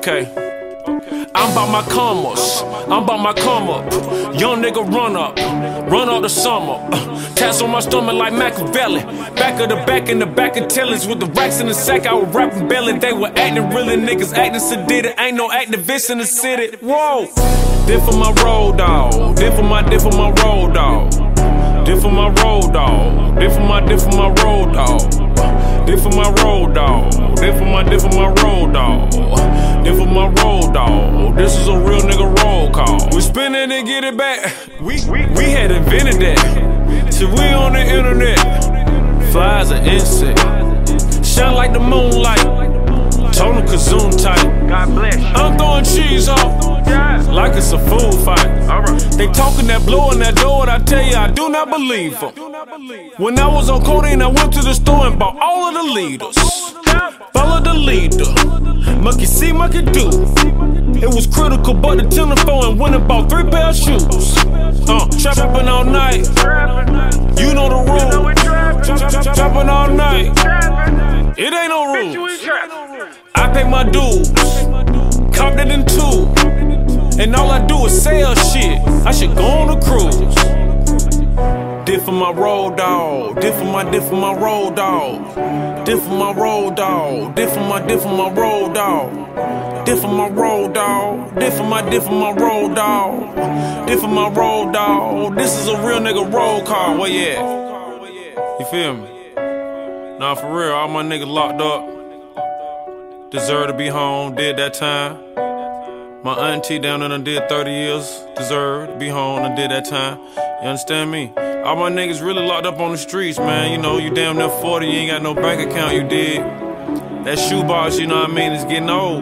Okay. I'm about my commas, I'm about my come up. Young nigga run up the summer. Tats on my stomach like Machiavelli. Back of the back in the back of tellers with the racks in the sack. I was rapping belly. They were acting really, niggas acting sedated. Ain't no activists in the city. Whoa. Did for my road dog. Did for my road dog. Did for my road dog. Did for my road dog. Did for my road dog. Did for my road dog. Did for my road dog. This is a real nigga roll call. We spin it and get it back. We had invented that. So we on the internet. Fly as an insect. Shine like the moonlight. Total Kazoon type. God bless you. I'm throwing cheese off like it's a food fight. They talking that blowing that door, and I tell you, I do not believe them. When I was on codeine, I went to the store and bought all of the leaders. Follow the leader. Monkey see, monkey do. It was critical, but the telephone and went and bought 3 pair of shoes. Trapping all night. You know the rules. Trapping all night. It ain't no rules. I pay my dues. Copped it in 2. And all I do is sell shit. I should go on a cruise. Did for my road dog. Did for my road dog. Did for my road dog. Did for my road dog. Did for my road dog. Did for my road dog. Did for my road dog. This is a real nigga roll call. Where you at? You feel me? Nah, for real, all my niggas locked up. Deserve to be home, did that time. My auntie down there done did 30 years. Deserve to be home and did that time. You understand me? All my niggas really locked up on the streets, man. You know, you damn near 40, you ain't got no bank account, you dig? That shoebox, you know what I mean, is getting old.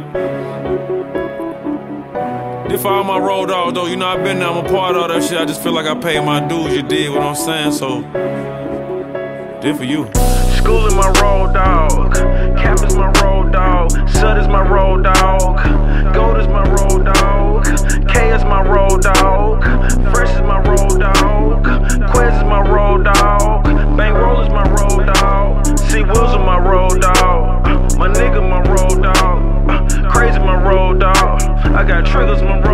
Did for all my road dogs, though, you know, I've been there, I'm a part of all that shit. I just feel like I paid my dues, you dig what I'm saying? So, did for you. School is my road dog. Cap is my road dog. Sud is my road dog. Gold is my road dog. K is my road dog. Fresh is my road dog. Quez is my road dog. Bankroll is my road dog. C Wills is my road dog. My nigga my road dog. Crazy my road dog. I got triggers my road dog.